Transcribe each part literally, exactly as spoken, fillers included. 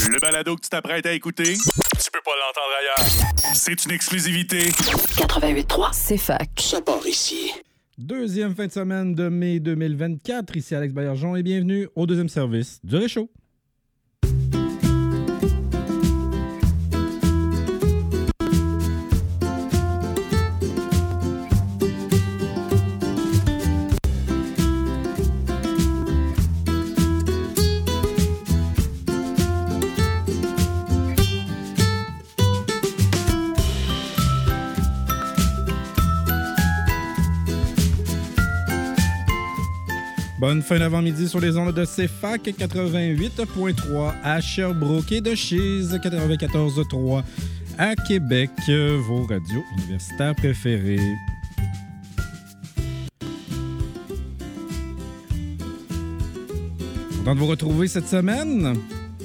Le balado que tu t'apprêtes à écouter, tu peux pas l'entendre ailleurs. C'est une exclusivité. quatre-vingt-huit trois, c'est fac. Ça part ici. Deuxième fin de semaine de mai deux mille vingt-quatre. Ici Alex Baillargeon et bienvenue au deuxième service du Réchaud. Bonne fin d'avant-midi sur les ondes de C F A C quatre-vingt-huit point trois à Sherbrooke et de Chise quatre-vingt-quatorze point trois à Québec, vos radios universitaires préférées. Content de vous retrouver cette semaine.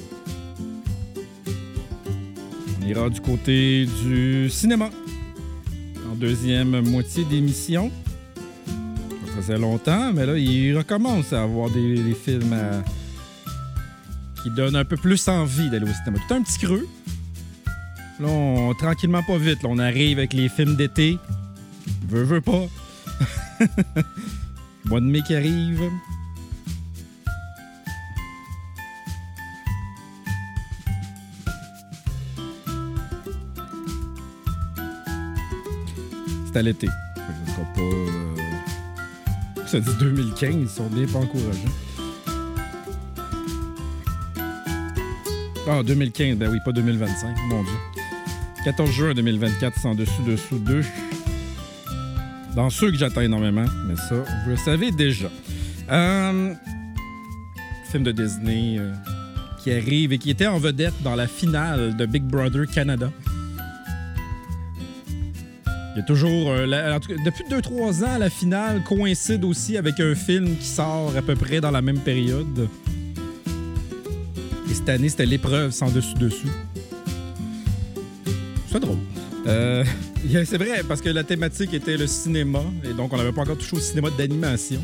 On ira du côté du cinéma en deuxième moitié d'émission. Ça faisait longtemps, mais là, il recommence à avoir des, des films à... qui donnent un peu plus envie d'aller au cinéma. Tout un petit creux. Là, on, tranquillement, pas vite, là, on arrive avec les films d'été. Veux, veux pas. Mois de mai qui arrive. C'est à l'été. Ça sera pas... Euh... Ça dit deux mille quinze, ils sont bien pas encourageants. Ah, deux mille quinze, ben oui, pas deux mille vingt-cinq, mon Dieu. quatorze juin deux mille vingt-quatre, c'est en dessous, dessous, deux. Dans ceux que j'attends énormément, mais ça, vous le savez déjà. Euh, film de Disney euh, qui arrive et qui était en vedette dans la finale de Big Brother Canada. Il y a toujours... Euh, la, en tout cas, depuis deux trois ans, la finale coïncide aussi avec un film qui sort à peu près dans la même période. Et cette année, c'était l'épreuve sans dessus-dessous. C'est drôle. Euh, c'est vrai, parce que la thématique était le cinéma, et donc on n'avait pas encore touché au cinéma d'animation.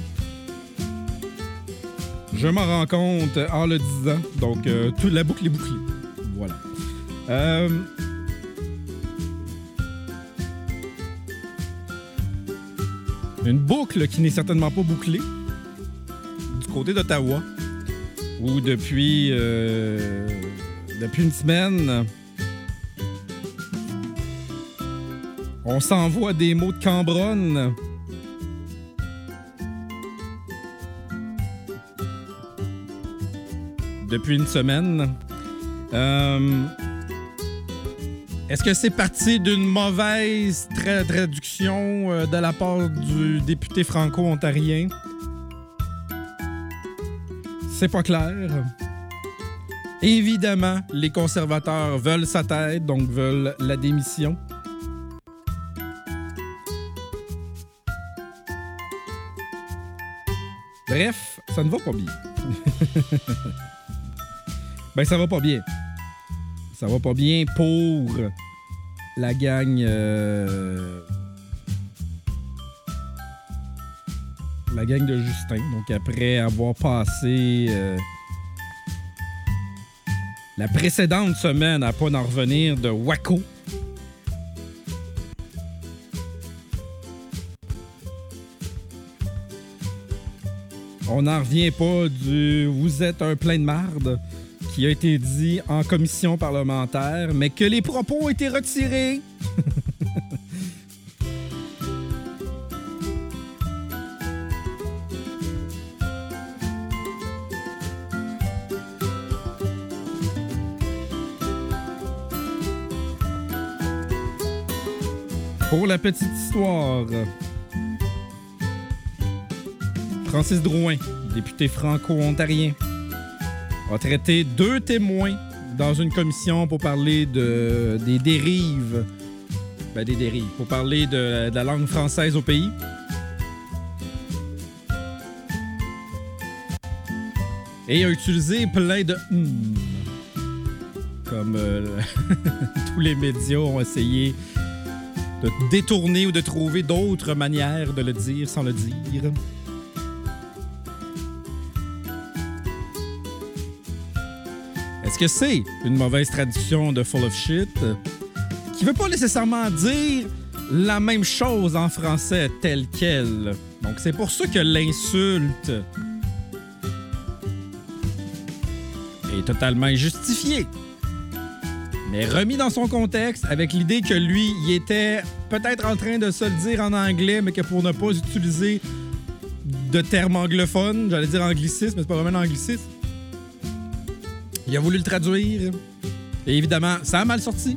Je m'en rends compte en le disant, donc euh, toute la boucle est bouclée. Voilà. Euh... Une boucle qui n'est certainement pas bouclée du côté d'Ottawa, où depuis, euh, depuis une semaine, on s'envoie des mots de Cambronne. Depuis une semaine. Euh, Est-ce que c'est parti d'une mauvaise tra- traduction euh, de la part du député franco-ontarien? C'est pas clair. Évidemment, les conservateurs veulent sa tête, donc veulent la démission. Bref, ça ne va pas bien. Ben, ça va pas bien. Ça va pas bien pour la gang... Euh... La gang de Justin. Donc, après avoir passé euh... la précédente semaine à pas en revenir de Waco. On n'en revient pas du « vous êtes un plein de marde » qui a été dit en commission parlementaire, mais que les propos ont été retirés. Pour la petite histoire, Francis Drouin, député franco-ontarien, a traité deux témoins dans une commission pour parler de, des dérives. Ben, des dérives. Pour parler de, de la langue française au pays. Et il a utilisé plein de hum, comme euh, tous les médias ont essayé de détourner ou de trouver d'autres manières de le dire sans le dire. Est-ce que c'est une mauvaise traduction de full of shit qui veut pas nécessairement dire la même chose en français telle quelle. Donc, c'est pour ça que l'insulte est totalement injustifiée. Mais remis dans son contexte, avec l'idée que lui, il était peut-être en train de se le dire en anglais, mais que pour ne pas utiliser de termes anglophones, j'allais dire anglicisme, mais c'est pas vraiment un anglicisme, il a voulu le traduire. Et évidemment, ça a mal sorti.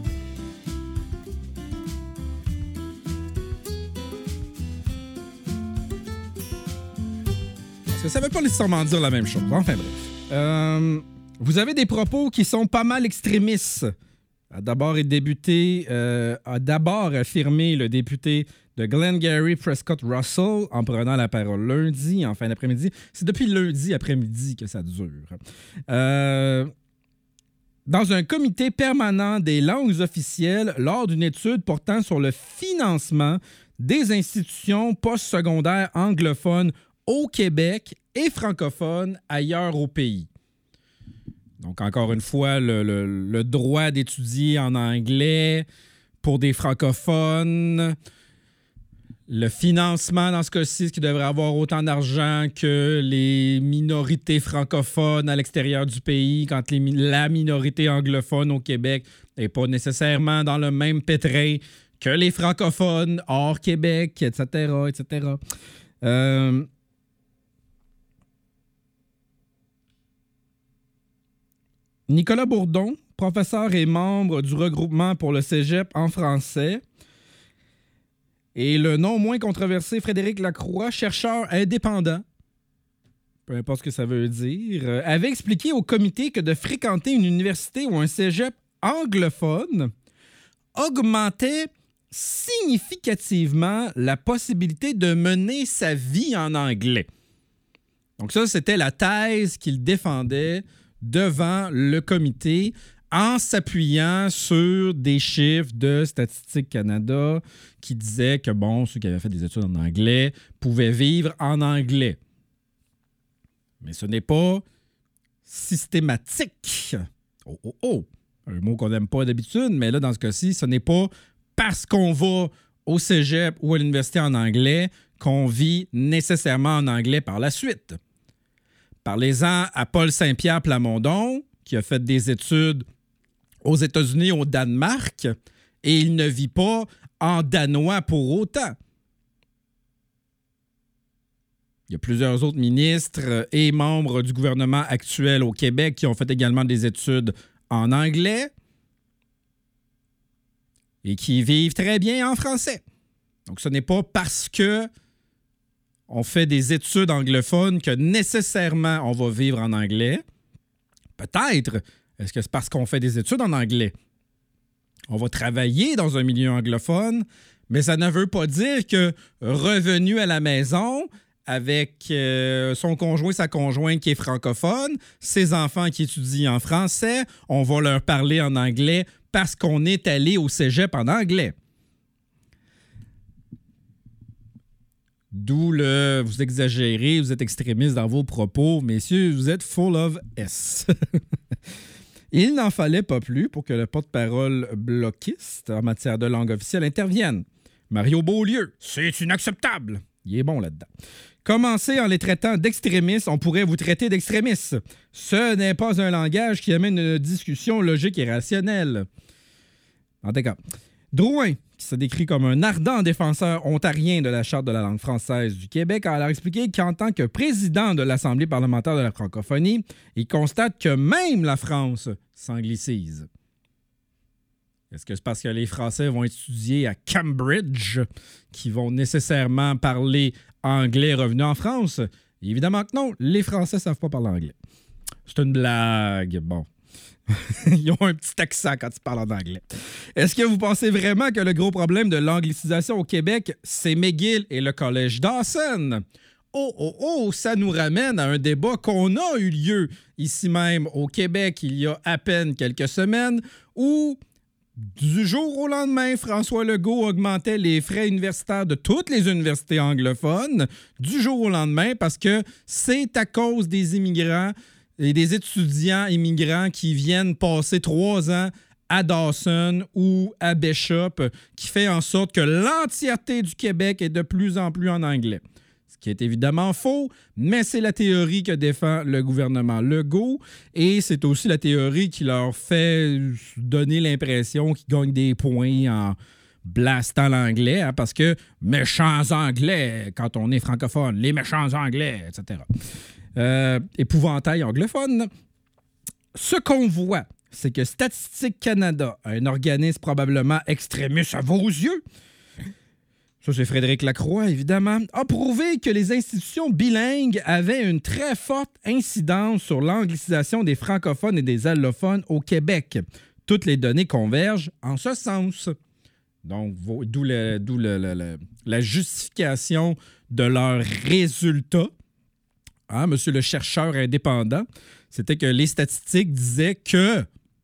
Parce que ça veut pas nécessairement dire la même chose. Enfin bref. Euh, vous avez des propos qui sont pas mal extrémistes. A d'abord débuté, euh, a d'abord affirmé le député de Glengarry Prescott Russell en prenant la parole lundi, en fin d'après-midi. C'est depuis lundi après-midi que ça dure. Euh, dans un comité permanent des langues officielles lors d'une étude portant sur le financement des institutions postsecondaires anglophones au Québec et francophones ailleurs au pays. Donc, encore une fois, le, le, le droit d'étudier en anglais pour des francophones, le financement, dans ce cas-ci, qui devrait avoir autant d'argent que les minorités francophones à l'extérieur du pays, quand les, la minorité anglophone au Québec n'est pas nécessairement dans le même pétrin que les francophones hors Québec, et cetera, et cetera. Euh... Nicolas Bourdon, professeur et membre du regroupement pour le cégep en français, et le non moins controversé Frédéric Lacroix, chercheur indépendant, peu importe ce que ça veut dire, euh, avait expliqué au comité que de fréquenter une université ou un cégep anglophone augmentait significativement la possibilité de mener sa vie en anglais. Donc ça, c'était la thèse qu'il défendait devant le comité en s'appuyant sur des chiffres de Statistique Canada qui disaient que, bon, ceux qui avaient fait des études en anglais pouvaient vivre en anglais. Mais ce n'est pas systématique. Oh, oh, oh! Un mot qu'on n'aime pas d'habitude, mais là, dans ce cas-ci, ce n'est pas parce qu'on va au cégep ou à l'université en anglais qu'on vit nécessairement en anglais par la suite. Parlez-en à Paul Saint-Pierre Plamondon, qui a fait des études aux États-Unis, au Danemark, et il ne vit pas en danois pour autant. Il y a plusieurs autres ministres et membres du gouvernement actuel au Québec qui ont fait également des études en anglais et qui vivent très bien en français. Donc, ce n'est pas parce que on fait des études anglophones que nécessairement on va vivre en anglais. Peut-être. Est-ce que c'est parce qu'on fait des études en anglais? On va travailler dans un milieu anglophone, mais ça ne veut pas dire que revenu à la maison avec euh, son conjoint, sa conjointe qui est francophone, ses enfants qui étudient en français, on va leur parler en anglais parce qu'on est allé au cégep en anglais. D'où le « vous exagérez, vous êtes extrémiste dans vos propos. Messieurs, vous êtes full of S ». Il n'en fallait pas plus pour que le porte-parole bloquiste en matière de langue officielle intervienne. Mario Beaulieu, c'est inacceptable. Il est bon là-dedans. Commencez en les traitant d'extrémistes, on pourrait vous traiter d'extrémistes. Ce n'est pas un langage qui amène une discussion logique et rationnelle. En tout cas, Drouin, qui se décrit comme un ardent défenseur ontarien de la Charte de la langue française du Québec, a alors expliqué qu'en tant que président de l'Assemblée parlementaire de la francophonie, il constate que même la France s'anglicise. Est-ce que c'est parce que les Français vont étudier à Cambridge qu'ils vont nécessairement parler anglais revenu en France? Évidemment que non, les Français ne savent pas parler anglais. C'est une blague, bon. Ils ont un petit accent quand ils parlent en anglais. Est-ce que vous pensez vraiment que le gros problème de l'anglicisation au Québec, c'est McGill et le Collège Dawson? Oh, oh, oh, ça nous ramène à un débat qu'on a eu lieu ici même au Québec il y a à peine quelques semaines où, du jour au lendemain, François Legault augmentait les frais universitaires de toutes les universités anglophones du jour au lendemain parce que c'est à cause des immigrants et des étudiants immigrants qui viennent passer trois ans à Dawson ou à Bishop, qui fait en sorte que l'entièreté du Québec est de plus en plus en anglais. Ce qui est évidemment faux, mais c'est la théorie que défend le gouvernement Legault et c'est aussi la théorie qui leur fait donner l'impression qu'ils gagnent des points en blastant l'anglais, hein, parce que méchants anglais, quand on est francophone, les méchants anglais, et cetera. Euh, épouvantail anglophone. Ce qu'on voit, c'est que Statistique Canada, un organisme probablement extrémiste à vos yeux, ça c'est Frédéric Lacroix évidemment, a prouvé que les institutions bilingues avaient une très forte incidence sur l'anglicisation des francophones et des allophones au Québec. Toutes les données convergent en ce sens. Donc, d'où, le, d'où le, le, le, la justification de leurs résultats. Hein, monsieur le chercheur indépendant, c'était que les statistiques disaient que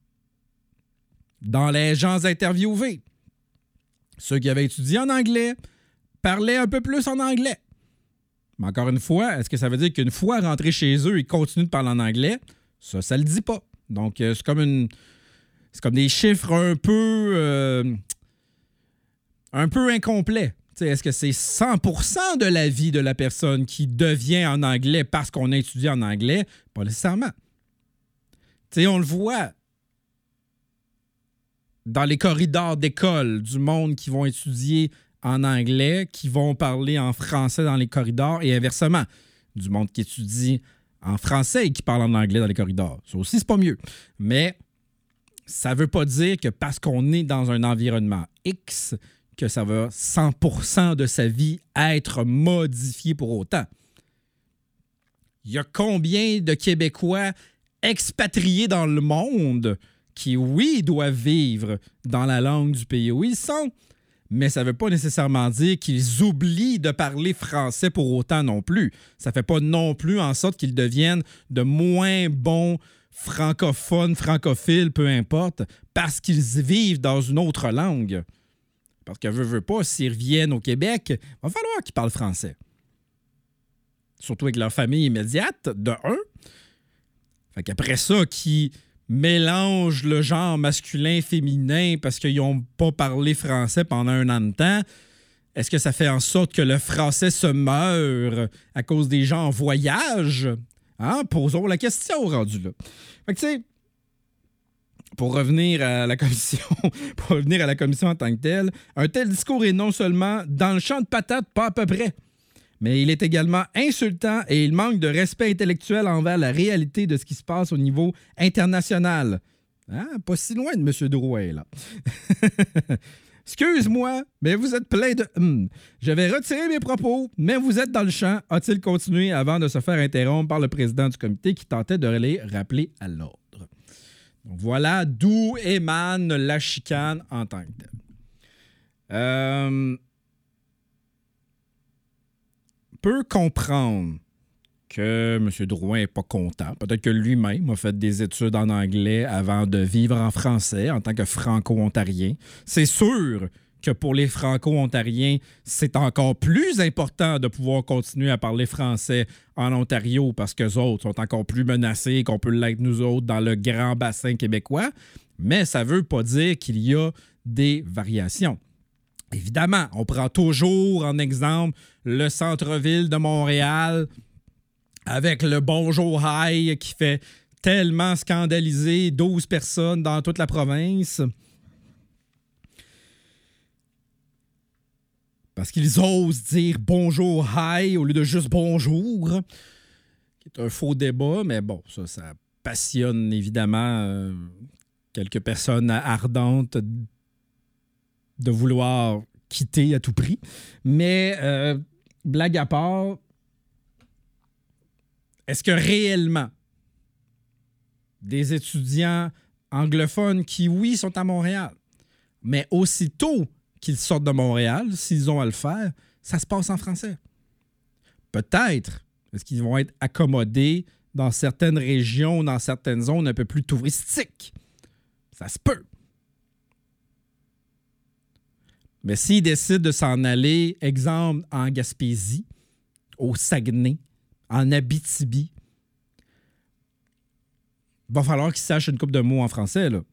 dans les gens interviewés, ceux qui avaient étudié en anglais parlaient un peu plus en anglais. Mais encore une fois, est-ce que ça veut dire qu'une fois rentrés chez eux, ils continuent de parler en anglais? Ça, ça le dit pas. Donc, euh, c'est comme une... C'est comme des chiffres un peu... Euh, un peu incomplets. T'sais, est-ce que c'est cent pour cent de la vie de la personne qui devient en anglais parce qu'on a étudié en anglais? Pas nécessairement. T'sais, on le voit dans les corridors d'école du monde qui vont étudier en anglais, qui vont parler en français dans les corridors et inversement, du monde qui étudie en français et qui parle en anglais dans les corridors. Ça aussi, c'est pas mieux. Mais ça ne veut pas dire que parce qu'on est dans un environnement X, que ça va cent pour cent de sa vie être modifié pour autant. Il y a combien de Québécois expatriés dans le monde qui, oui, doivent vivre dans la langue du pays où ils sont, mais ça ne veut pas nécessairement dire qu'ils oublient de parler français pour autant non plus. Ça ne fait pas non plus en sorte qu'ils deviennent de moins bons francophones, francophiles, peu importe, parce qu'ils vivent dans une autre langue. Parce que veut, veut pas, s'ils reviennent au Québec, il va falloir qu'ils parlent français. Surtout avec leur famille immédiate, de un. Fait qu'après ça, qu'ils mélangent le genre masculin-féminin parce qu'ils n'ont pas parlé français pendant un an de temps, est-ce que ça fait en sorte que le français se meurt à cause des gens en voyage? Hein? Posons la question rendu là. Fait que tu sais, pour revenir à la commission, pour revenir à la commission en tant que telle, un tel discours est non seulement dans le champ de patates, pas à peu près, mais il est également insultant et il manque de respect intellectuel envers la réalité de ce qui se passe au niveau international. Hein? Pas si loin de M. Drouin, là. Excuse-moi, mais vous êtes plein de... Hum. Je vais retirer mes propos, mais vous êtes dans le champ, a-t-il continué avant de se faire interrompre par le président du comité qui tentait de les rappeler à l'ordre. Donc voilà d'où émane la chicane en tant que telle. Euh... peut comprendre que M. Drouin n'est pas content. Peut-être que lui-même a fait des études en anglais avant de vivre en français en tant que franco-ontarien. C'est sûr que pour les franco-ontariens, c'est encore plus important de pouvoir continuer à parler français en Ontario parce qu'eux autres sont encore plus menacés qu'on peut l'être nous autres dans le grand bassin québécois. Mais ça ne veut pas dire qu'il y a des variations. Évidemment, on prend toujours en exemple le centre-ville de Montréal avec le Bonjour High qui fait tellement scandaliser douze personnes dans toute la province. Parce qu'ils osent dire Bonjour High au lieu de juste Bonjour, qui est un faux débat, mais bon, ça, ça passionne évidemment euh, quelques personnes ardentes de vouloir quitter à tout prix. Mais, euh, blague à part, est-ce que réellement des étudiants anglophones qui, oui, sont à Montréal, mais aussitôt qu'ils sortent de Montréal, s'ils ont à le faire, ça se passe en français? Peut-être. Est-ce qu'ils vont être accommodés dans certaines régions, dans certaines zones un peu plus touristiques? Ça se peut. Mais s'ils décident de s'en aller, exemple, en Gaspésie, au Saguenay, en Abitibi, va falloir qu'ils sachent une couple de mots en français, là.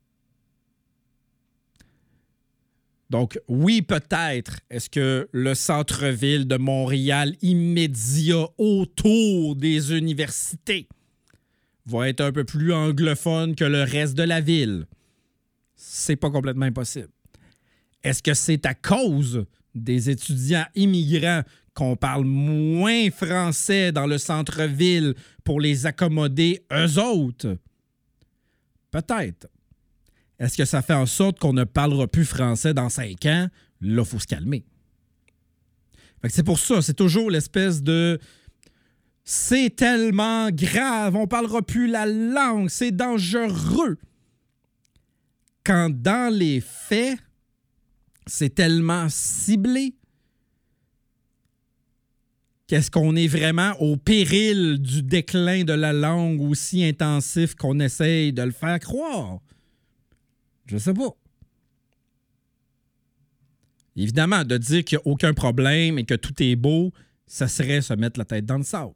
Donc, oui, peut-être, est-ce que le centre-ville de Montréal immédiat autour des universités va être un peu plus anglophone que le reste de la ville? C'est pas complètement impossible. Est-ce que c'est à cause des étudiants immigrants qu'on parle moins français dans le centre-ville pour les accommoder eux autres? Peut-être. Est-ce que ça fait en sorte qu'on ne parlera plus français dans cinq ans? Là, il faut se calmer. Fait que c'est pour ça, c'est toujours l'espèce de... C'est tellement grave, on parlera plus la langue, c'est dangereux. Quand dans les faits, c'est tellement ciblé, qu'est-ce qu'on est vraiment au péril du déclin de la langue aussi intensif qu'on essaye de le faire croire? Je sais pas. Évidemment, de dire qu'il n'y a aucun problème et que tout est beau, ça serait se mettre la tête dans le sable.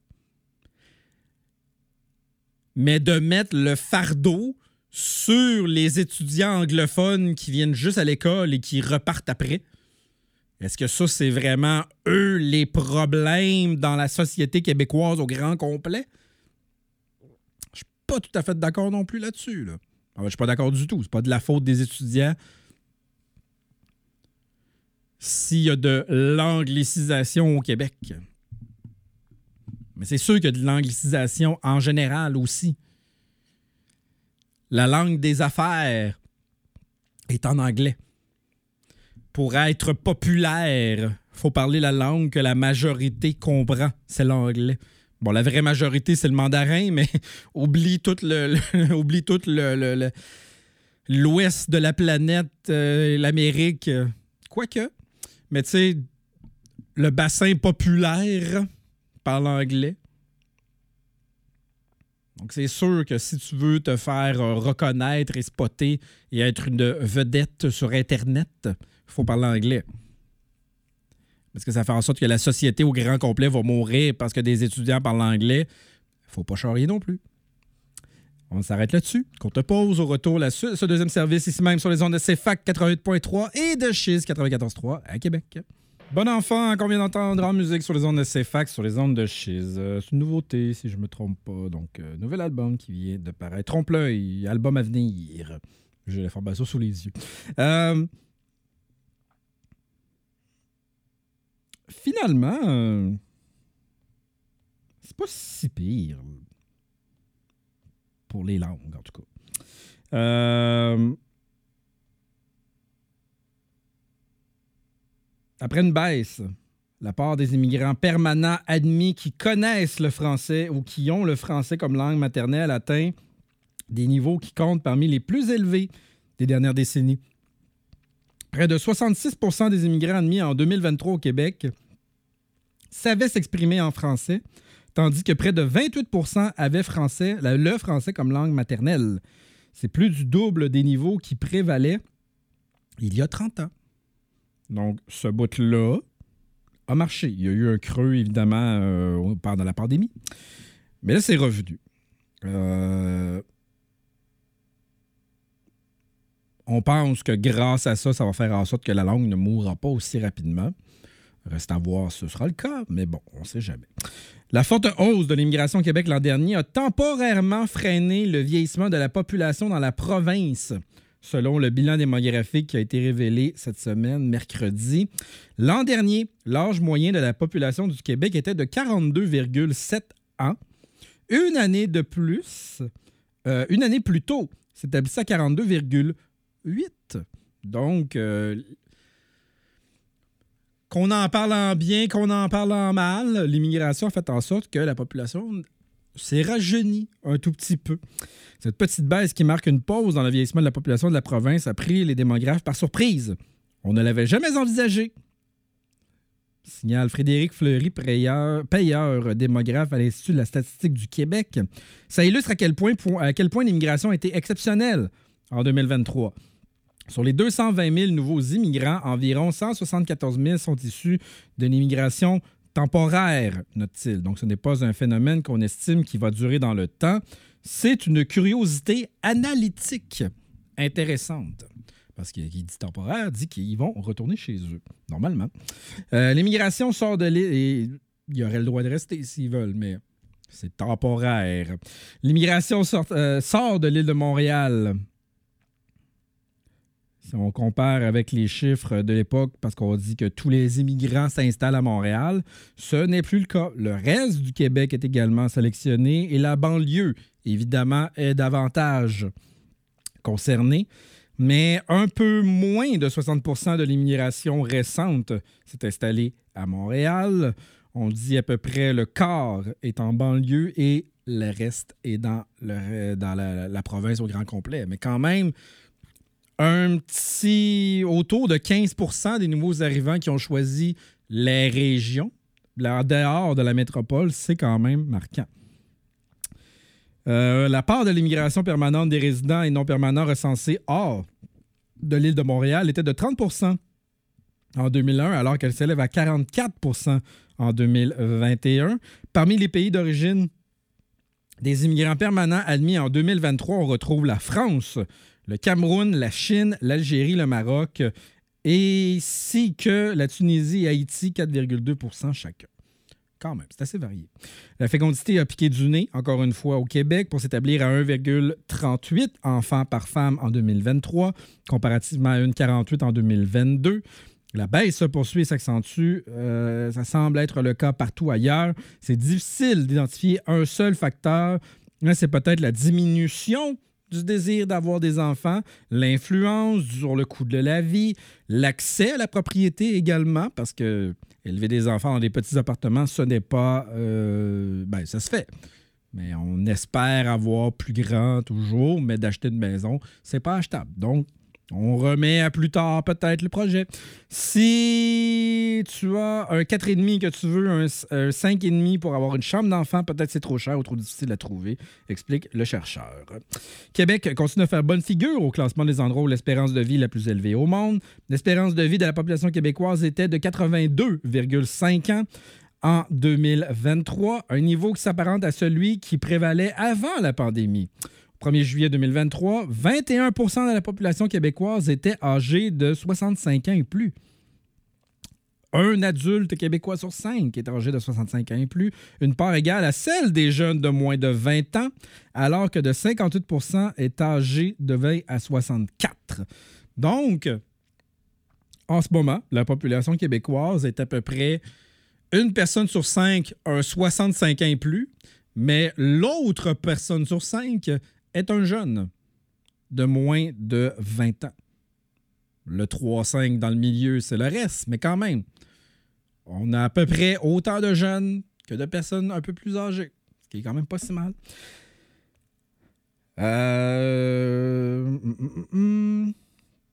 Mais de mettre le fardeau sur les étudiants anglophones qui viennent juste à l'école et qui repartent après, est-ce que ça, c'est vraiment eux les problèmes dans la société québécoise au grand complet? Je suis pas tout à fait d'accord non plus là-dessus, là. Je ne suis pas d'accord du tout. C'est pas de la faute des étudiants s'il y a de l'anglicisation au Québec. Mais c'est sûr qu'il y a de l'anglicisation en général aussi. La langue des affaires est en anglais. Pour être populaire, il faut parler la langue que la majorité comprend. C'est l'anglais. Bon, la vraie majorité, c'est le mandarin, mais oublie tout le, le oublie tout le, le, le l'ouest de la planète, euh, l'Amérique. Euh, quoique. Mais tu sais, le bassin populaire parle anglais. Donc, c'est sûr que si tu veux te faire euh, reconnaître et spotter et être une vedette sur Internet, il faut parler anglais. Parce que ça fait en sorte que la société au grand complet va mourir parce que des étudiants parlent anglais. Il faut pas charrier non plus. On s'arrête là-dessus. Qu'on te pose au retour la suite. Ce deuxième service ici même sur les ondes de C F A C quatre-vingt-huit point trois et de Chiz quatre-vingt-quatorze point trois à Québec. Bon enfant, qu'on vient d'entendre en musique sur les ondes de C F A C, sur les ondes de Chiz. Euh, c'est une nouveauté, si je me trompe pas. Donc, euh, nouvel album qui vient de paraître. Trompe-l'œil, album à venir. J'ai l'information sous les yeux. Euh... Finalement, euh, c'est pas si pire pour les langues, en tout cas. Euh, après une baisse, la part des immigrants permanents admis qui connaissent le français ou qui ont le français comme langue maternelle atteint des niveaux qui comptent parmi les plus élevés des dernières décennies. Près de soixante-six pour cent des immigrants admis en deux mille vingt-trois au Québec savaient s'exprimer en français, tandis que près de vingt-huit pour cent avaient français, le français comme langue maternelle. C'est plus du double des niveaux qui prévalaient il y a trente ans. Donc, ce bout-là a marché. Il y a eu un creux, évidemment, euh, pendant la pandémie. Mais là, c'est revenu. Euh... On pense que grâce à ça, ça va faire en sorte que la langue ne mourra pas aussi rapidement. Reste à voir si ce sera le cas, mais bon, on ne sait jamais. La forte hausse de l'immigration au Québec l'an dernier a temporairement freiné le vieillissement de la population dans la province, selon le bilan démographique qui a été révélé cette semaine, mercredi. L'an dernier, l'âge moyen de la population du Québec était de quarante-deux virgule sept ans. Une année de plus, euh, une année plus tôt, s'établissait à quarante-deux virgule huit. Donc, euh, qu'on en parle en bien, qu'on en parle en mal, l'immigration a fait en sorte que la population s'est rajeunie un tout petit peu. Cette petite baisse qui marque une pause dans le vieillissement de la population de la province a pris les démographes par surprise. On ne l'avait jamais envisagé. Signale Frédéric Fleury, payeur, payeur démographe à l'Institut de la statistique du Québec. Ça illustre à quel point, à quel point l'immigration a été exceptionnelle en deux mille vingt-trois. Sur les deux cent vingt mille nouveaux immigrants, environ cent soixante-quatorze mille sont issus de l'immigration temporaire, note-t-il. Donc, ce n'est pas un phénomène qu'on estime qui va durer dans le temps. C'est une curiosité analytique intéressante. Parce qu'il dit temporaire, dit qu'ils vont retourner chez eux, normalement. Euh, l'immigration sort de l'île et ils auraient le droit de rester s'ils veulent, mais c'est temporaire. L'immigration sort, euh, sort de l'île de Montréal. Si on compare avec les chiffres de l'époque, parce qu'on dit que tous les immigrants s'installent à Montréal, ce n'est plus le cas. Le reste du Québec est également sélectionné et la banlieue, évidemment, est davantage concernée. Mais un peu moins de soixante pour cent de l'immigration récente s'est installée à Montréal. On dit à peu près le quart est en banlieue et le reste est dans, le, dans la, la province au grand complet. Mais quand même, un petit autour de quinze pour cent des nouveaux arrivants qui ont choisi les régions, en dehors de la métropole, c'est quand même marquant. Euh, la part de l'immigration permanente des résidents et non permanents recensés hors de l'île de Montréal était de trente pour cent en deux mille un, alors qu'elle s'élève à quarante-quatre pour cent en deux mille vingt et un. Parmi les pays d'origine des immigrants permanents admis en deux mille vingt-trois, on retrouve la France, le Cameroun, la Chine, l'Algérie, le Maroc, ainsi que la Tunisie et Haïti, quatre virgule deux pour cent chacun. Quand même, c'est assez varié. La fécondité a piqué du nez, encore une fois, au Québec pour s'établir à un virgule trente-huit enfants par femme en deux mille vingt-trois, comparativement à un virgule quarante-huit en deux mille vingt-deux. La baisse se poursuit et s'accentue. Euh, ça semble être le cas partout ailleurs. C'est difficile d'identifier un seul facteur. Là, c'est peut-être la diminution du désir d'avoir des enfants, l'influence sur le coût de la vie, l'accès à la propriété également, parce que élever des enfants dans des petits appartements, ce n'est pas... Euh, ben, ça se fait. Mais on espère avoir plus grand toujours, mais d'acheter une maison, c'est pas achetable. Donc, on remet à plus tard peut-être le projet. Si tu as un quatre virgule cinq que tu veux, un, un cinq virgule cinq pour avoir une chambre d'enfant, peut-être c'est trop cher ou trop difficile à trouver, explique le chercheur. Québec continue à faire bonne figure au classement des endroits où l'espérance de vie est la plus élevée au monde. L'espérance de vie de la population québécoise était de quatre-vingt-deux virgule cinq ans en deux mille vingt-trois, un niveau qui s'apparente à celui qui prévalait avant la pandémie. premier juillet deux mille vingt-trois, vingt et un pour cent de la population québécoise était âgée de soixante-cinq ans et plus. Un adulte québécois sur cinq est âgé de soixante-cinq ans et plus, une part égale à celle des jeunes de moins de vingt ans, alors que de cinquante-huit pour cent est âgé de vingt à soixante-quatre. Donc, en ce moment, la population québécoise est à peu près une personne sur cinq a soixante-cinq ans et plus, mais l'autre personne sur cinq est un jeune de moins de vingt ans. Le trois virgule cinq dans le milieu, c'est le reste, mais quand même, on a à peu près autant de jeunes que de personnes un peu plus âgées, ce qui est quand même pas si mal. Euh... Mm, mm, mm.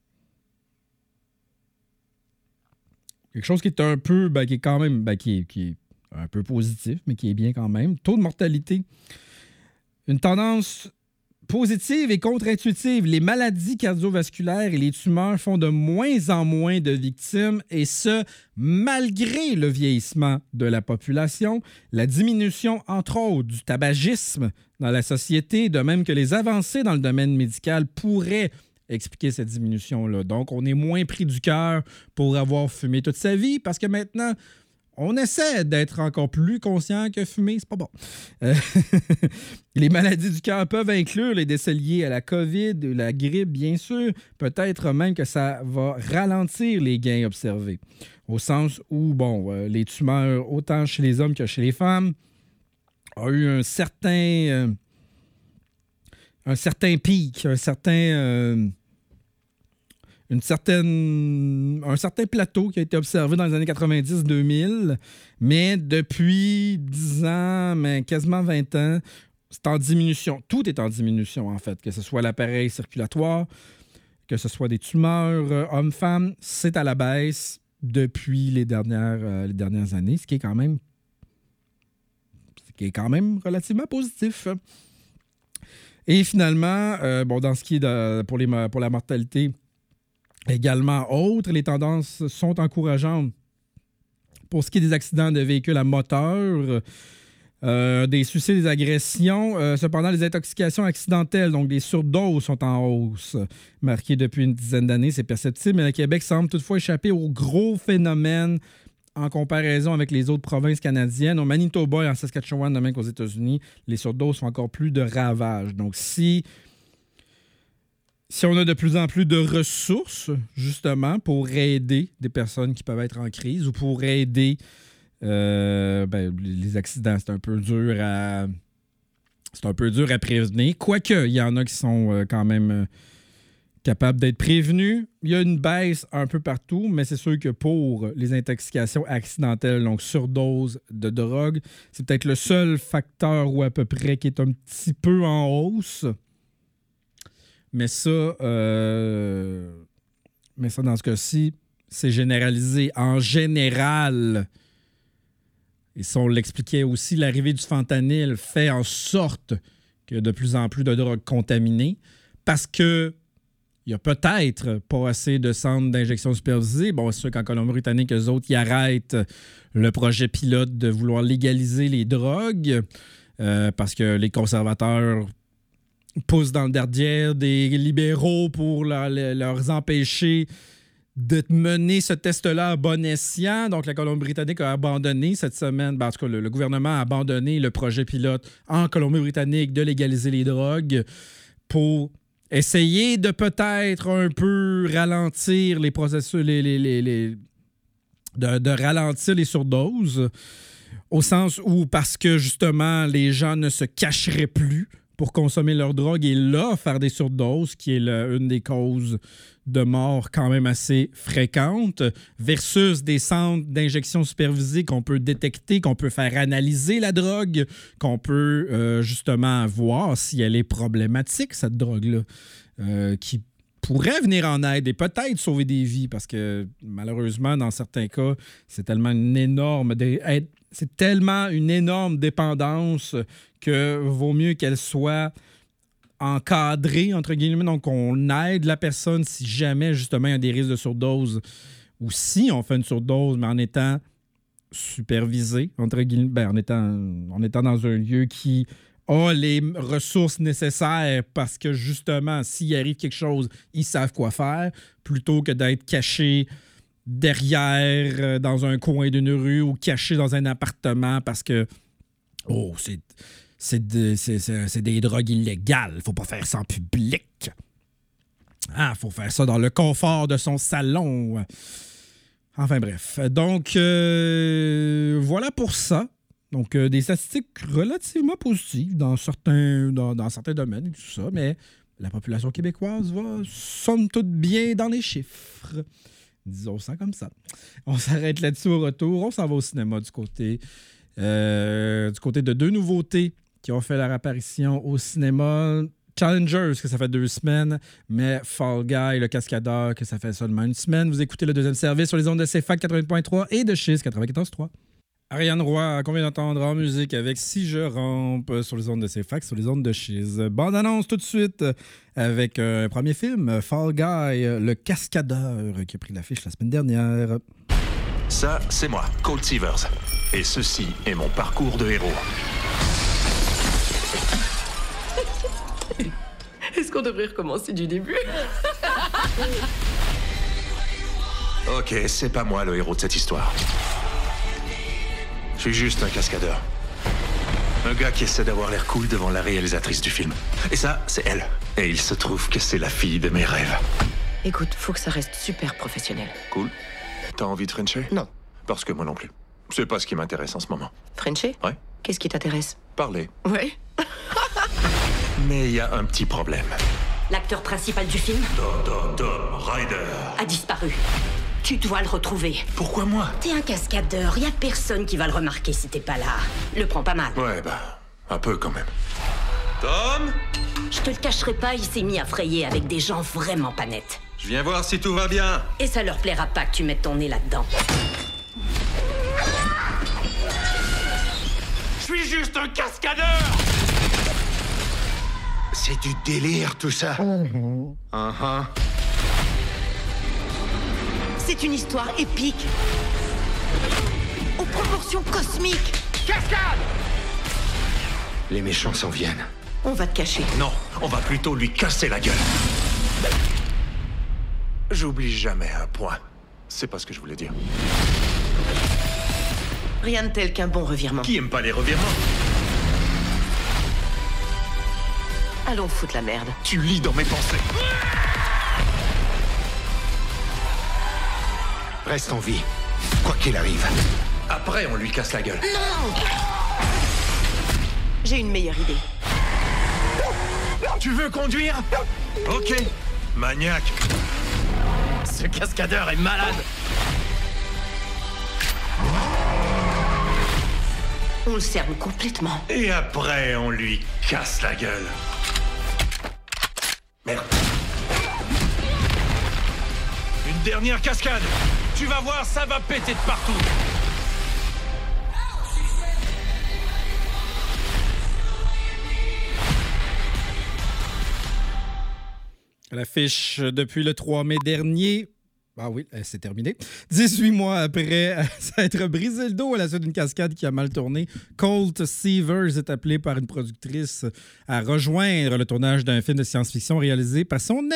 Quelque chose qui est un peu, ben, qui est quand même, ben, qui est, qui est un peu positif, mais qui est bien quand même. Taux de mortalité. Une tendance positive et contre-intuitive. Les maladies cardiovasculaires et les tumeurs font de moins en moins de victimes, et ce, malgré le vieillissement de la population, la diminution, entre autres, du tabagisme dans la société, de même que les avancées dans le domaine médical pourraient expliquer cette diminution-là. Donc, on est moins pris du cœur pour avoir fumé toute sa vie, parce que maintenant, on essaie d'être encore plus conscient que fumer, c'est pas bon. Euh, les maladies du cœur peuvent inclure les décès liés à la COVID, la grippe, bien sûr. Peut-être même que ça va ralentir les gains observés. Au sens où, bon, euh, les tumeurs, autant chez les hommes que chez les femmes, ont eu un certain... Euh, un certain pic, un certain... Euh, Une certaine, un certain plateau qui a été observé dans les années quatre-vingt-dix deux mille, mais depuis dix ans, mais quasiment vingt ans, c'est en diminution. Tout est en diminution, en fait, que ce soit l'appareil circulatoire, que ce soit des tumeurs euh, hommes-femmes, c'est à la baisse depuis les dernières, euh, les dernières années, ce qui est quand même, ce qui est quand même relativement positif. Et finalement, euh, bon, dans ce qui est de, pour, les, pour la mortalité, également autres, les tendances sont encourageantes Pour ce qui est des accidents de véhicules à moteur, euh, des suicides, des agressions, euh, cependant, les intoxications accidentelles, donc des surdoses, sont en hausse. Marquées depuis une dizaine d'années, c'est perceptible, mais le Québec semble toutefois échapper au gros phénomène en comparaison avec les autres provinces canadiennes. Au Manitoba et en Saskatchewan, de même qu'aux États-Unis, les surdoses font encore plus de ravages. Donc, si, si on a de plus en plus de ressources, justement, pour aider des personnes qui peuvent être en crise ou pour aider euh, ben, les accidents, c'est un peu dur à c'est un peu dur à prévenir. Quoique, il y en a qui sont euh, quand même euh, capables d'être prévenus. Il y a une baisse un peu partout, mais c'est sûr que pour les intoxications accidentelles, donc surdose de drogue, c'est peut-être le seul facteur ou à peu près qui est un petit peu en hausse. Mais ça, euh... mais ça, dans ce cas-ci, c'est généralisé. En général, et ça, on l'expliquait aussi, l'arrivée du fentanyl fait en sorte qu'il y a de plus en plus de drogues contaminées parce que il y a peut-être pas assez de centres d'injection supervisés. Bon, c'est sûr qu'en Colombie-Britannique, eux autres, ils arrêtent le projet pilote de vouloir légaliser les drogues euh, parce que les conservateurs poussent dans le derrière des libéraux pour leur, leur empêcher de mener ce test-là à bon escient. Donc, la Colombie-Britannique a abandonné cette semaine, ben, en tout cas, le, le gouvernement a abandonné le projet pilote en Colombie-Britannique de légaliser les drogues pour essayer de peut-être un peu ralentir les processus, les, les, les, les, de, de ralentir les surdoses, au sens où, parce que justement, les gens ne se cacheraient plus pour consommer leur drogue et là, faire des surdoses, qui est le, une des causes de mort quand même assez fréquentes, versus des centres d'injection supervisés qu'on peut détecter, qu'on peut faire analyser la drogue, qu'on peut euh, justement voir si elle est problématique, cette drogue-là, euh, qui pourrait venir en aide et peut-être sauver des vies, parce que malheureusement, dans certains cas, c'est tellement une énorme... C'est tellement une énorme dépendance que vaut mieux qu'elle soit encadrée, entre guillemets, donc on aide la personne si jamais, justement, il y a des risques de surdose ou si on fait une surdose, mais en étant supervisé, entre guillemets, ben, en, étant, en étant dans un lieu qui a les ressources nécessaires parce que, justement, s'il arrive quelque chose, ils savent quoi faire, plutôt que d'être caché derrière, euh, dans un coin d'une rue ou caché dans un appartement parce que, oh, c'est, c'est, de, c'est, c'est, c'est des drogues illégales. Il faut pas faire ça en public. Ah, faut faire ça dans le confort de son salon. Enfin, bref. Donc, euh, voilà pour ça. Donc, euh, des statistiques relativement positives dans certains, dans, dans certains domaines et tout ça, mais la population québécoise va, somme toute, bien dans les chiffres. Disons ça comme ça. On s'arrête là-dessus au retour. On s'en va au cinéma du côté, euh, du côté de deux nouveautés qui ont fait leur apparition au cinéma. Challengers, que ça fait deux semaines, mais Fall Guy, le cascadeur, que ça fait seulement une semaine. Vous écoutez le deuxième service sur les ondes de C F A C quatre-vingt point trois et de Chiz quatre-vingt-quatorze point trois. Ariane Roy, qu'on vient d'entendre en musique avec Si je rampe sur les ondes de C F A C, sur les ondes de Chiz. Bande-annonce tout de suite avec un premier film, Fall Guy, le cascadeur, qui a pris l'affiche la semaine dernière. Ça, c'est moi, Colt Seavers. Et ceci est mon parcours de héros. Est-ce qu'on devrait recommencer du début? Ok, c'est pas moi le héros de cette histoire. Je suis juste un cascadeur. Un gars qui essaie d'avoir l'air cool devant la réalisatrice du film. Et ça, c'est elle. Et il se trouve que c'est la fille de mes rêves. Écoute, faut que ça reste super professionnel. Cool. T'as envie de Frencher? Non. Parce que moi non plus. C'est pas ce qui m'intéresse en ce moment. Frencher? Ouais. Qu'est-ce qui t'intéresse? Parler. Ouais. Mais il y a un petit problème. L'acteur principal du film Dom, Dom, Dom Ryder a disparu. Tu dois le retrouver. Pourquoi moi? T'es un cascadeur, y a personne qui va le remarquer si t'es pas là. Le prends pas mal. Ouais, bah, un peu quand même. Tom? Je te le cacherai pas, il s'est mis à frayer avec des gens vraiment pas nets. Je viens voir si tout va bien. Et ça leur plaira pas que tu mettes ton nez là-dedans. Je suis juste un cascadeur! C'est du délire, tout ça. Uh-huh. Uh-huh. C'est une histoire épique. aux proportions cosmiques. Cascade! Les méchants s'en viennent. On va te cacher. Non, on va plutôt lui casser la gueule. J'oublie jamais un point. C'est pas ce que je voulais dire. Rien de tel qu'un bon revirement. Qui aime pas les revirements? Allons foutre la merde. Tu lis dans mes pensées. Reste en vie, quoi qu'il arrive. Après, on lui casse la gueule. Non! J'ai une meilleure idée. Tu veux conduire? Ok, maniaque. Ce cascadeur est malade. On le cerne complètement. Et après, on lui casse la gueule. Merde. Une dernière cascade. Tu vas voir, ça va péter de partout. À l'affiche depuis le trois mai dernier. Ah oui, c'est terminé. dix-huit mois après s'être brisé le dos à la suite d'une cascade qui a mal tourné, Colt Seavers est appelé par une productrice à rejoindre le tournage d'un film de science-fiction réalisé par son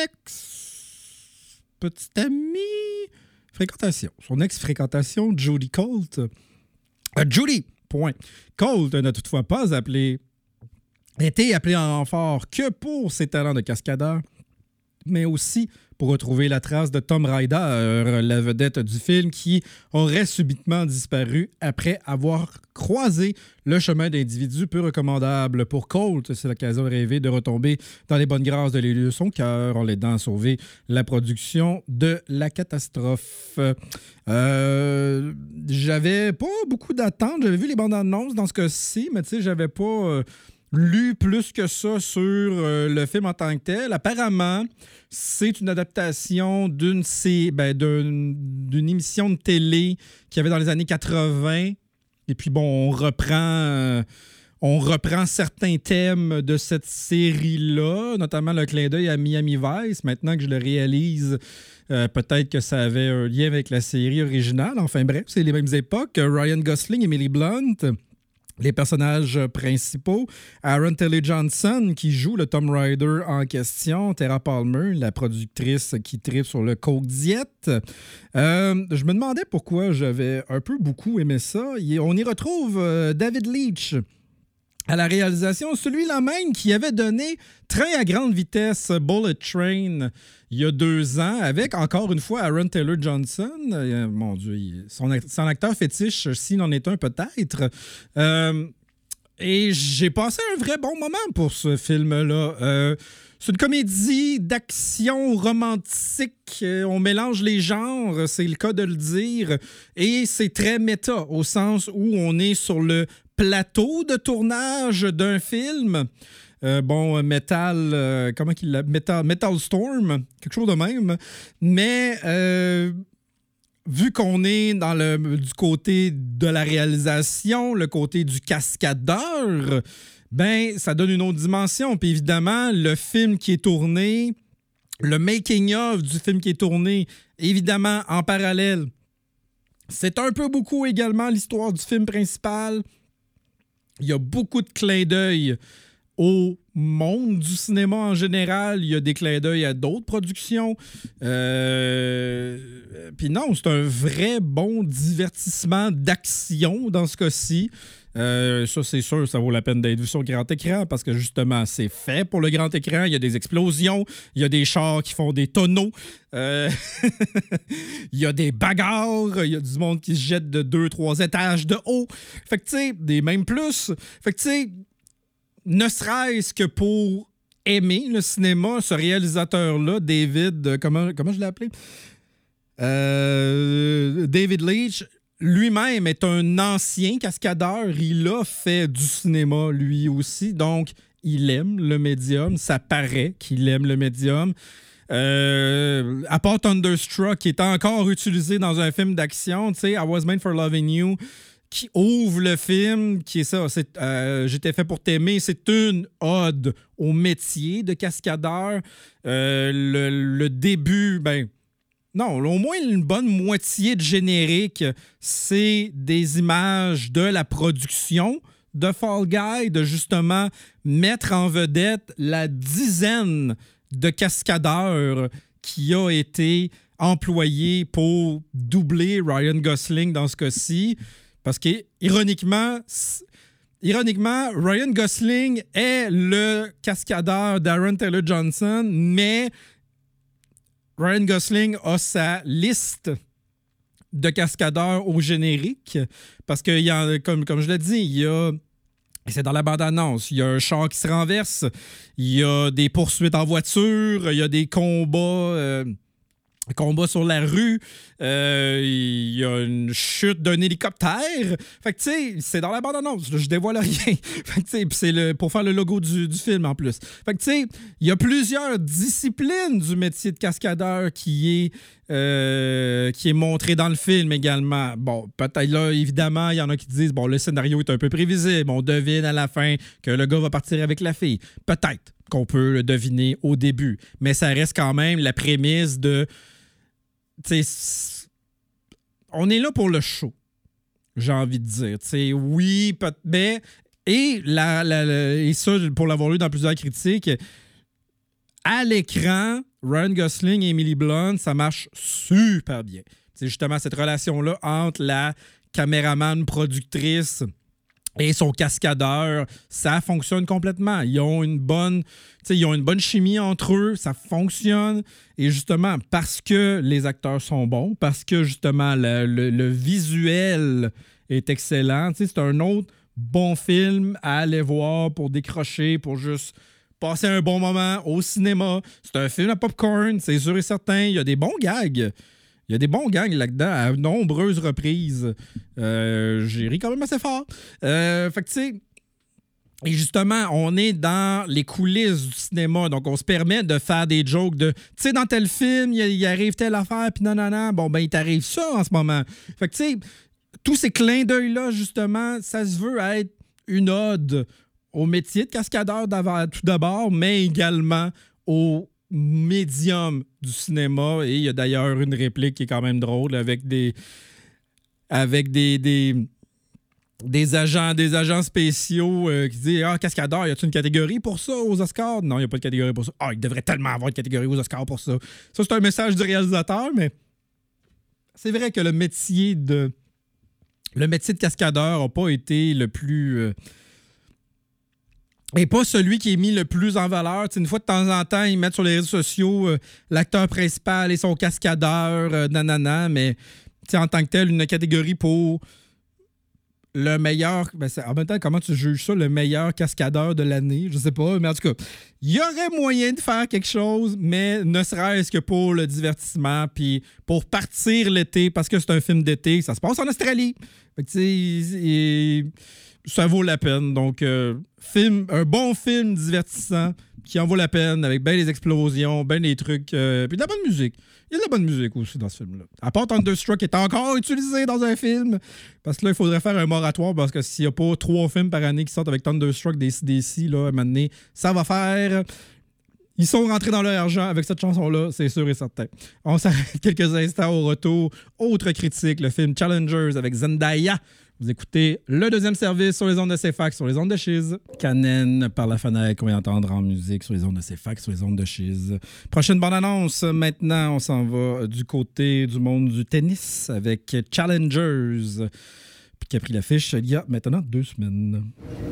ex-petite amie fréquentation. Son ex-fréquentation, Judy Colt. Euh, Judy, point. Colt n'a toutefois pas appelé, été appelé en renfort que pour ses talents de cascadeur, mais aussi pour retrouver la trace de Tom Ryder, la vedette du film, qui aurait subitement disparu après avoir croisé le chemin d'individus peu recommandables. Pour Colt, c'est l'occasion rêvée de retomber dans les bonnes grâces de l'élu de son cœur en l'aidant à sauver la production de la catastrophe. Euh, j'avais pas beaucoup d'attentes. J'avais vu les bandes annonces dans ce cas-ci, mais tu sais, j'avais pas... Euh, lu plus que ça sur euh, le film en tant que tel. Apparemment, c'est une adaptation d'une, ben, d'une, d'une émission de télé qu'il y avait dans les années quatre-vingts. Et puis, bon, on reprend, euh, on reprend certains thèmes de cette série-là, notamment le clin d'œil à Miami Vice. Maintenant que je le réalise, euh, peut-être que ça avait un lien avec la série originale. Enfin bref, c'est les mêmes époques. Ryan Gosling, Emily Blunt... Les personnages principaux, Aaron Taylor-Johnson qui joue le Tom Ryder en question, Tara Palmer, la productrice qui tripe sur le Coke Diet. Euh, je me demandais pourquoi j'avais un peu beaucoup aimé ça. On y retrouve euh, David Leitch à la réalisation, celui-là même qui avait donné Train à grande vitesse, Bullet Train, il y a deux ans, avec encore une fois Aaron Taylor-Johnson. Euh, mon Dieu, il, son, son acteur fétiche, s'il en est un peut-être. Euh, et j'ai passé un vrai bon moment pour ce film-là. Euh, c'est une comédie d'action romantique. Euh, on mélange les genres, c'est le cas de le dire. Et c'est très méta, au sens où on est sur le plateau de tournage d'un film. Euh, bon, Metal, euh, comment qu'il l'a? Metal, Metal Storm, quelque chose de même. Mais euh, vu qu'on est dans le, du côté de la réalisation, le côté du cascadeur, ben ça donne une autre dimension. Puis évidemment, le film qui est tourné, le making-of du film qui est tourné, évidemment, en parallèle, c'est un peu beaucoup également l'histoire du film principal. Il y a beaucoup de clins d'œil au monde du cinéma en général. Il y a des clins d'œil à d'autres productions. Euh... Puis non, c'est un vrai bon divertissement d'action dans ce cas-ci. Euh, ça, c'est sûr, ça vaut la peine d'être vu sur grand écran parce que justement, c'est fait pour le grand écran. Il y a des explosions, il y a des chars qui font des tonneaux, euh... il y a des bagarres, il y a du monde qui se jette de deux, trois étages de haut. Fait que, tu sais, des mêmes plus. Fait que, tu sais, ne serait-ce que pour aimer le cinéma, ce réalisateur-là, David, comment, comment je l'ai appelé? Euh, David Leitch, lui-même est un ancien cascadeur. Il a fait du cinéma, lui aussi. Donc, il aime le médium. Ça paraît qu'il aime le médium. Euh, à part Thunderstruck, qui est encore utilisé dans un film d'action, tu sais, I Was Made for Loving You, qui ouvre le film, qui est ça, c'est, euh, J'étais fait pour t'aimer. C'est une ode au métier de cascadeur. Euh, le, le début, ben... Non, au moins une bonne moitié de générique, c'est des images de la production de Fall Guy, de justement mettre en vedette la dizaine de cascadeurs qui a été employé pour doubler Ryan Gosling dans ce cas-ci. Parce que, ironiquement, ironiquement, Ryan Gosling est le cascadeur d'Aaron Taylor Johnson, mais Ryan Gosling a sa liste de cascadeurs au générique. Parce que, il y a, comme, comme je l'ai dit, il y a... C'est dans la bande-annonce. Il y a un char qui se renverse, il y a des poursuites en voiture, il y a des combats... Euh, combat sur la rue, euh, il y a une chute d'un hélicoptère. Fait que, tu sais, c'est dans la bande-annonce. Je dévoile rien. Fait que, tu sais, c'est le, pour faire le logo du, du film, en plus. Fait que, tu sais, il y a plusieurs disciplines du métier de cascadeur qui est, euh, qui est montré dans le film également. Bon, peut-être là, évidemment, il y en a qui disent, bon, le scénario est un peu prévisible. On devine à la fin que le gars va partir avec la fille. Peut-être qu'on peut le deviner au début. Mais ça reste quand même la prémisse de... T'sais, on est là pour le show, j'ai envie de dire. T'sais, oui, mais... Et, la, la, la, et ça, pour l'avoir lu dans plusieurs critiques, à l'écran, Ryan Gosling et Emily Blunt, ça marche super bien. C'est justement cette relation-là entre la caméraman productrice et son cascadeur, ça fonctionne complètement. Ils ont une bonne, ils ont une bonne chimie entre eux, ça fonctionne. Et justement, parce que les acteurs sont bons, parce que justement le, le, le visuel est excellent, c'est un autre bon film à aller voir pour décrocher, pour juste passer un bon moment au cinéma. C'est un film à popcorn, c'est sûr et certain. Il y a des bons gags. Il y a des bons gangs là-dedans à nombreuses reprises. Euh, j'ai ri quand même assez fort. Euh, fait que, tu sais, et justement, on est dans les coulisses du cinéma. Donc, on se permet de faire des jokes de, tu sais, dans tel film, il, il arrive telle affaire, puis non, non, non. Bon, ben, il t'arrive ça en ce moment. Fait que, tu sais, tous ces clins d'œil-là, justement, ça se veut être une ode au métier de cascadeur tout d'abord, mais également au médium du cinéma. Et il y a d'ailleurs une réplique qui est quand même drôle avec des avec des des, des agents des agents spéciaux euh, qui disent « Ah, cascadeur, y a-t-il une catégorie pour ça aux Oscars? » Non, il n'y a pas de catégorie pour ça. « Ah, il devrait tellement avoir une catégorie aux Oscars pour ça. » Ça, c'est un message du réalisateur, mais c'est vrai que le métier de le métier de cascadeur n'a pas été le plus... Euh, Et pas celui qui est mis le plus en valeur. T'sais, une fois de temps en temps, ils mettent sur les réseaux sociaux euh, l'acteur principal et son cascadeur, euh, nanana, mais en tant que tel, une catégorie pour le meilleur... Ben en même temps, comment tu juges ça, le meilleur cascadeur de l'année? Je sais pas, mais en tout cas, il y aurait moyen de faire quelque chose, mais ne serait-ce que pour le divertissement, puis pour partir l'été, parce que c'est un film d'été, ça se passe en Australie. Fait que, tu sais, et... ça vaut la peine. Donc, euh, film, un bon film divertissant qui en vaut la peine, avec bien des explosions, bien des trucs, euh, puis de la bonne musique. Il y a de la bonne musique aussi dans ce film-là. À part Thunderstruck qui est encore utilisé dans un film, parce que là, il faudrait faire un moratoire, parce que s'il n'y a pas trois films par année qui sortent avec Thunderstruck des C D C, là, à un moment donné, ça va faire... Ils sont rentrés dans leur argent avec cette chanson-là, c'est sûr et certain. On s'arrête quelques instants au retour. Autre critique, le film Challengers avec Zendaya. Vous écoutez le deuxième service sur les ondes de C F A Q, sur les ondes de Chiz. Canen par la fenêtre qu'on vient entendre en musique sur les ondes de C F A Q, sur les ondes de Chiz. Prochaine bande-annonce. Maintenant, on s'en va du côté du monde du tennis avec Challengers, qui a pris l'affiche il y a maintenant deux semaines.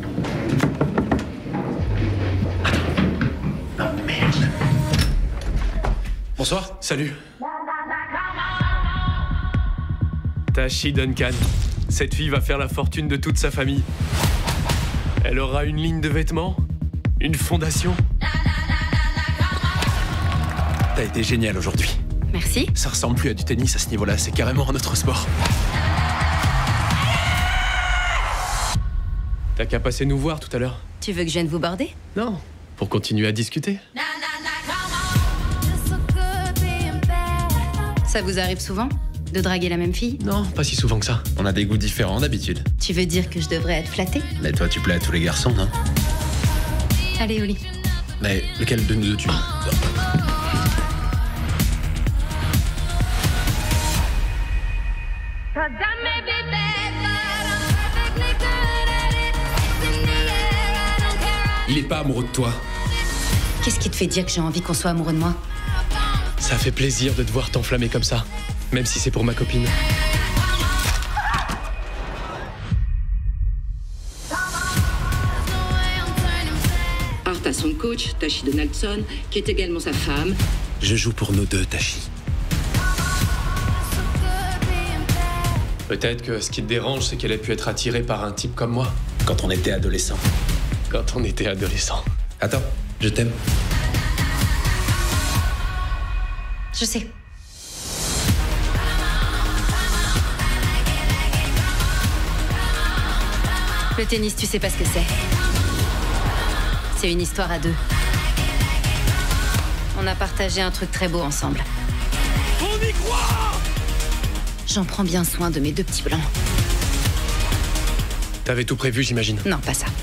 Oh merde. Bonsoir, salut. Tashi Duncan. Cette fille va faire la fortune de toute sa famille. Elle aura une ligne de vêtements, une fondation. T'as été génial aujourd'hui. Merci. Ça ressemble plus à du tennis à ce niveau-là, c'est carrément un autre sport. T'as qu'à passer nous voir tout à l'heure. Tu veux que je vienne vous border? Non, pour continuer à discuter. Ça vous arrive souvent de draguer la même fille? Non, pas si souvent que ça. On a des goûts différents d'habitude. Tu veux dire que je devrais être flattée? Mais toi, tu plais à tous les garçons, non? Allez, au lit. Mais lequel de nous deux tu... Il est pas amoureux de toi. Qu'est-ce qui te fait dire que j'ai envie qu'on soit amoureux de moi? Ça fait plaisir de te voir t'enflammer comme ça, même si c'est pour ma copine. Art a son coach, Tashi Donaldson, qui est également sa femme. Je joue pour nous deux, Tashi. Peut-être que ce qui te dérange, c'est qu'elle ait pu être attirée par un type comme moi. Quand on était adolescents. Quand on était adolescent. Attends, je t'aime. Je sais. Le tennis, tu sais pas ce que c'est. C'est une histoire à deux. On a partagé un truc très beau ensemble. On y croit! J'en prends bien soin de mes deux petits blancs. T'avais tout prévu, j'imagine. Non, pas ça.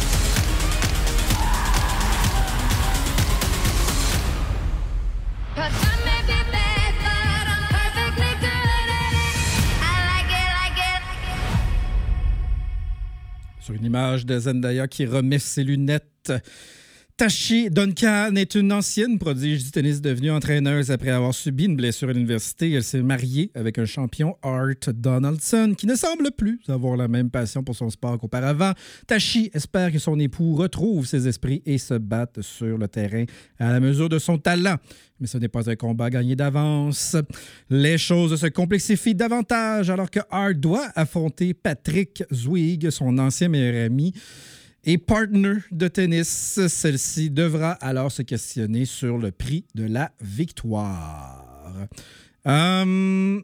Sur une image de Zendaya qui remet ses lunettes. Tashi Duncan est une ancienne prodige du tennis devenue entraîneuse après avoir subi une blessure à l'université. Elle s'est mariée avec un champion, Art Donaldson, qui ne semble plus avoir la même passion pour son sport qu'auparavant. Tashi espère que son époux retrouve ses esprits et se batte sur le terrain à la mesure de son talent. Mais ce n'est pas un combat gagné d'avance. Les choses se complexifient davantage alors que Art doit affronter Patrick Zwig, son ancien meilleur ami et partner de tennis. Celle-ci devra alors se questionner sur le prix de la victoire. Hum...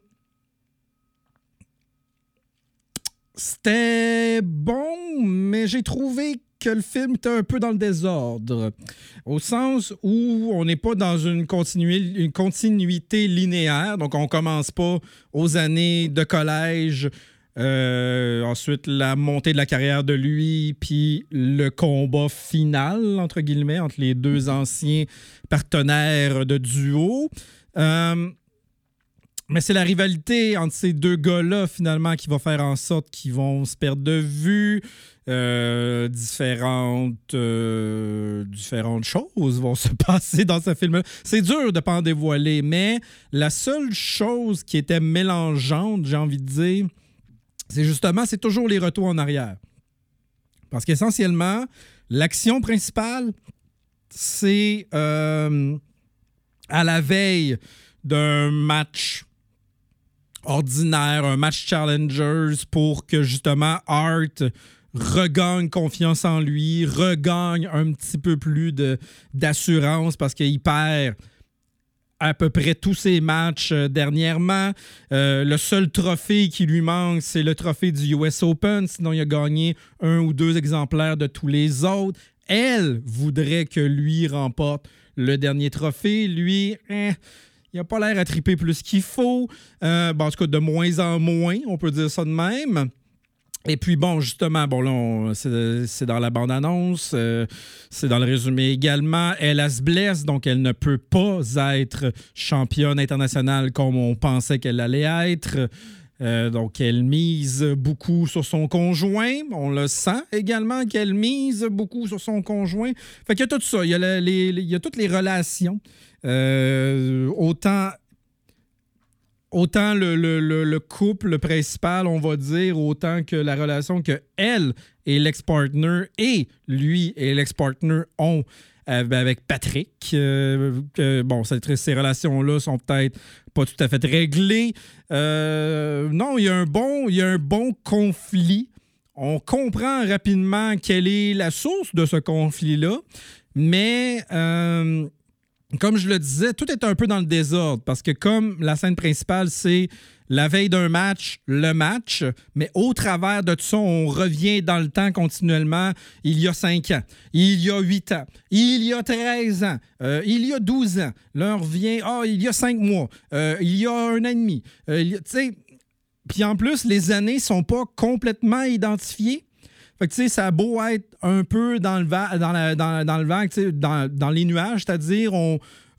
C'était bon, mais j'ai trouvé que le film était un peu dans le désordre. Au sens où on n'est pas dans une, continu- une continuité linéaire. Donc, on ne commence pas aux années de collège. Euh, ensuite, la montée de la carrière de lui, puis le combat final, entre guillemets, entre les deux anciens partenaires de duo. Euh, mais c'est la rivalité entre ces deux gars-là, finalement, qui va faire en sorte qu'ils vont se perdre de vue. Euh, différentes, euh, différentes choses vont se passer dans ce film-là. C'est dur de ne pas en dévoiler, mais la seule chose qui était mélangeante, j'ai envie de dire, c'est justement, c'est toujours les retours en arrière. Parce qu'essentiellement, l'action principale, c'est euh, à la veille d'un match ordinaire, un match challengers pour que justement Art regagne confiance en lui, regagne un petit peu plus de, d'assurance parce qu'il perd à peu près tous ses matchs euh, dernièrement. Euh, le seul trophée qui lui manque, c'est le trophée du U S Open. Sinon, il a gagné un ou deux exemplaires de tous les autres. Elle voudrait que lui remporte le dernier trophée. Lui, eh, il n'a pas l'air à triper plus qu'il faut. Euh, bon, en tout cas, de moins en moins, on peut dire ça de même. Et puis, bon, justement, bon là, on, c'est, c'est dans la bande-annonce, euh, c'est dans le résumé également. Elle, elle se blesse, donc elle ne peut pas être championne internationale comme on pensait qu'elle allait être. Euh, donc, elle mise beaucoup sur son conjoint. On le sent également qu'elle mise beaucoup sur son conjoint. Fait qu'il y a tout ça. Il y a, le, les, il y a toutes les relations. Euh, autant... Autant le, le, le, le couple principal, on va dire, autant que la relation que elle et l'ex-partner et lui et l'ex-partner ont avec Patrick. Euh, euh, bon, cette, ces relations-là sont peut-être pas tout à fait réglées. Euh, non, il y a un bon, il y a un bon conflit. On comprend rapidement quelle est la source de ce conflit-là, mais... Euh, Comme je le disais, tout est un peu dans le désordre parce que comme la scène principale, c'est la veille d'un match, le match, mais au travers de tout ça, on revient dans le temps continuellement. Il y a cinq ans, il y a huit ans, il y a treize ans, euh, il y a douze ans. Là, on revient, ah, oh, il y a cinq mois, euh, il y a un an et demi. Euh, tu sais, puis en plus, les années ne sont pas complètement identifiées. Fait que, tu sais, ça a beau être un peu dans le, va- dans la, dans, dans le vague, tu sais, dans, dans les nuages, c'est-à-dire on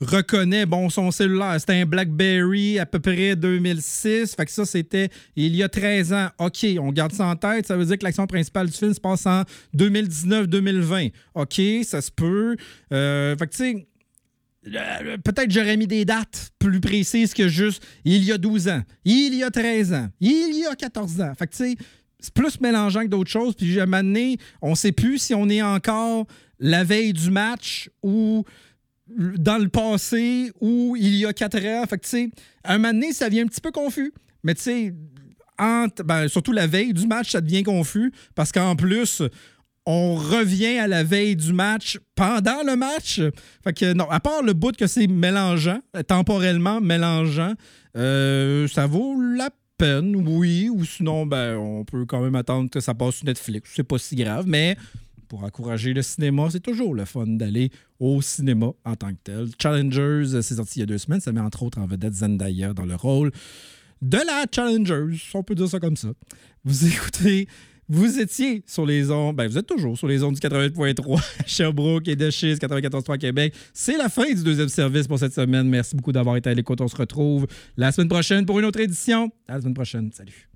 reconnaît, bon, son cellulaire, c'était un BlackBerry à peu près deux mille six. Fait que ça, c'était il y a treize ans. OK, on garde ça en tête. Ça veut dire que l'action principale du film se passe en deux mille dix-neuf deux mille vingt. OK, ça se peut. Euh, fait que, tu sais, euh, peut-être j'aurais mis des dates plus précises que juste il y a douze ans, il y a treize ans, il y a quatorze ans. Fait que, tu sais, c'est plus mélangeant que d'autres choses. Puis, à un moment donné, on ne sait plus si on est encore la veille du match ou dans le passé ou il y a quatre ans. Fait que, tu sais, à un moment donné, ça devient un petit peu confus. Mais, tu sais, ben, surtout la veille du match, ça devient confus parce qu'en plus, on revient à la veille du match pendant le match. Fait que, non, à part le bout que c'est mélangeant, temporellement mélangeant, euh, ça vaut la peine, oui. Ou sinon, ben, on peut quand même attendre que ça passe sur Netflix. C'est pas si grave, mais pour encourager le cinéma, c'est toujours le fun d'aller au cinéma en tant que tel. Challengers, c'est sorti il y a deux semaines. Ça met entre autres en vedette Zendaya dans le rôle de la Challengers. On peut dire ça comme ça. Vous écoutez, vous étiez sur les ondes, ben vous êtes toujours sur les ondes du quatre-vingt-huit point trois Sherbrooke et de Chiz quatre-vingt-quatorze point trois Québec. C'est la fin du deuxième service pour cette semaine. Merci beaucoup d'avoir été à l'écoute. On se retrouve la semaine prochaine pour une autre édition. À la semaine prochaine. Salut.